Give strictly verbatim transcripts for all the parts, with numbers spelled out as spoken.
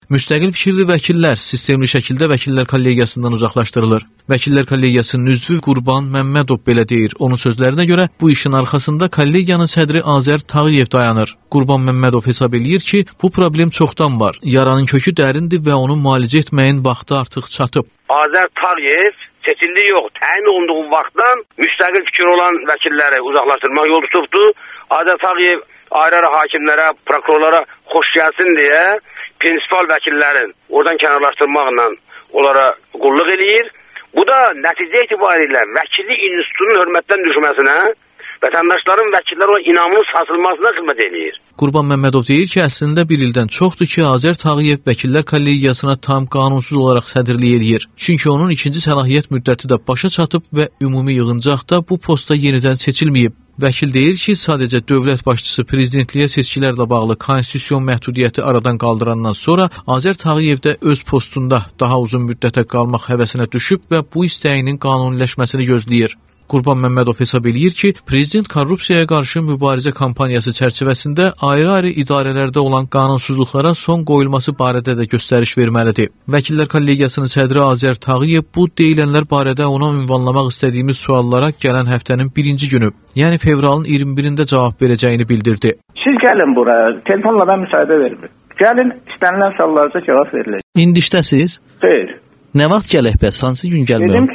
Müstəqil fikirli vəkillər sistemli şəkildə vəkillər kollegiyasından uzaqlaşdırılır. Vəkillər kollegiyasının üzvü Qurban Məmmədov belə deyir. Onun sözlərinə görə bu işin arxasında kollegiyanın sədri Azər Tağıyev dayanır. Qurban Məmmədov hesab eləyir ki, bu problem çoxdan var. Yaranın kökü dərindir və onu müalicə etməyin vaxtı artıq çatıb. Azər Tağıyev seçildiyi yox, təyin olunduğu vaxtdan müstəqil fikir olan vəkilləri uzaqlaşdırmaq yol tutubdu. Azər Tağıyev ayrı-ayrı hakimlərə, prokurorlara xoş gəlsin deyə prinsipal vəkillərin oradan kənarlaşdırmaqla onlara qulluq eləyir. Bu da nəticə etibarilə vəkillik institutunun hörmətdən düşməsinə, vətəndaşların vəkillər olan inamının sarsılmasına xidmət eləyir. Qurban Məmmədov deyir ki, əslində bir ildən çoxdur ki, Azər Tağıyev vəkillər kollegiyasına tam qanunsuz olaraq sədrlik eləyir. Çünki onun ikinci səlahiyyət müddəti də başa çatıb və ümumi yığıncaqda bu posta yenidən seçilməyib. Vəkil deyir ki, sadəcə dövlət başçısı prezidentliyə seçkilərlə bağlı konstitusiyon məhdudiyyəti aradan qaldırandan sonra Azər Tağıyev də öz postunda daha uzun müddətə qalmaq həvəsinə düşüb və bu istəyinin qanuniləşməsini gözləyir. Qurban Məmmədov hesab eləyir ki, prezident korrupsiyaya qarşı mübarizə kampaniyası çərçivəsində ayrı-ayrı idarələrdə olan qanunsuzluqlara son qoyulması barədə də göstəriş verməlidir. Vəkillər kollegiyasının sədri Azər Tağıyev bu deyilənlər barədə ona ünvanlamaq istədiyimiz suallara gələn həftənin birinci günü, yəni fevralın iyirmi birində cavab verəcəyini bildirdi. Siz gəlin bura, telefonla mən müsaadə vermir. Gəlin, istənilən suallarca cavab veriləcək. İndi işdəsiz? Xeyr. Nə vaxt gələk bəs? Hansı gün gəlmək? Dedim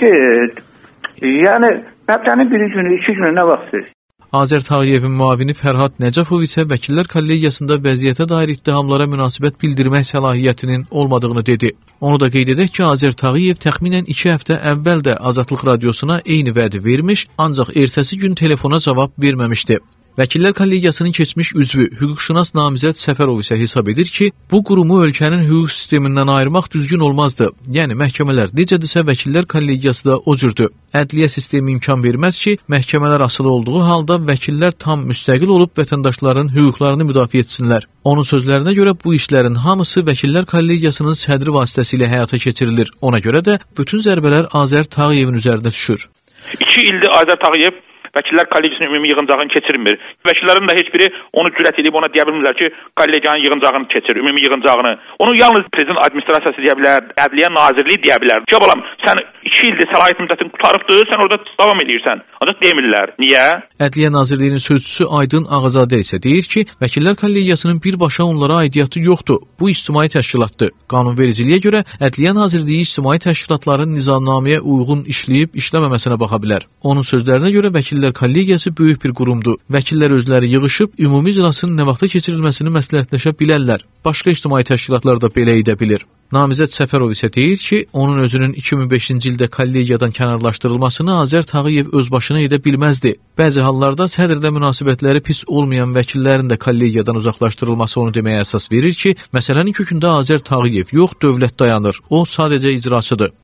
ki, yəni həftənin bir günü, iki günü nə vaxt siz? Azər Tağıyevin müavini Fərhad Nəcəfov isə vəkillər kollegiyasında vəziyyətə dair ittihamlara münasibət bildirmək səlahiyyətinin olmadığını dedi. Onu da qeyd edək ki, Azər Tağıyev təxminən iki həftə əvvəl də Azadlıq Radiosuna eyni vədi vermiş, ancaq ertəsi gün telefona cavab verməmişdi. Vəkillər kollegiyasının keçmiş üzvü, hüquqşünas namizəd Səfərov isə hesab edir ki, bu qurumu ölkənin hüquq sistemindən ayırmaq düzgün olmazdı. Yəni, məhkəmələr necədirsə, vəkillər kollegiyası da o cürdür. Ədliyyə sistemi imkan verməz ki, məhkəmələr asılı olduğu halda vəkillər tam müstəqil olub vətəndaşların hüquqlarını müdafiə etsinlər. Onun sözlərinə görə bu işlərin hamısı vəkillər kollegiyasının sədri vasitəsilə həyata keçirilir. Ona görə də bütün zərbələr Azər Tağıyevin üzərində düşür. İki ildir Azər Tağıyev vəkillər kollegiyasının ümumi yığıncağını keçirmir. Vəkillərin də heç biri onu cürət edib ona deyə bilmirlər ki, kollegiyanın yığıncağını keçir, ümumi yığıncağını. Onu yalnız prezident administrasiyası deyə bilər, Ədliyyə Nazirliyi deyə bilər. Ki, balam, sən iki ildir səlahiyyət müddətin qutarıbdır, sən orada davam edirsən. Ancaq demirlər. Niyə? Ədliyyə Nazirliyinin sözçüsü Aydın Ağazadə isə deyir ki, vəkillər kollegiyasının birbaşa onlara aidiyyatı yoxdur. Bu ictimai təşkilatdır. Qanunvericiliyə görə Ədliyyə Nazirliyi ictimai təşkilatların nizamnaməyə uyğun işləyib işləməməsinə baxa bilər. Onun sözlərinə görə vəkillər kollegiyası böyük bir qurumdur. Vəkillər özləri yığışıb ümumi iclasın nə vaxta keçirilməsini məsləhətləşə bilərlər. Başqa ictimai təşkilatlar da belə edə bilir. Namizəd Səfərov isə deyir ki, onun özünün iki min beşinci ildə kollegiyadan kənarlaşdırılmasını Azər Tağıyev öz başına edə bilməzdi. Bəzi hallarda sədrlə münasibətləri pis olmayan vəkillərin də kollegiyadan uzaqlaşdırılması onu deməyə əsas verir ki, məsələnin kökündə Azər Tağıyev yox, dövlət dayanır. O sadəcə icraçıdır.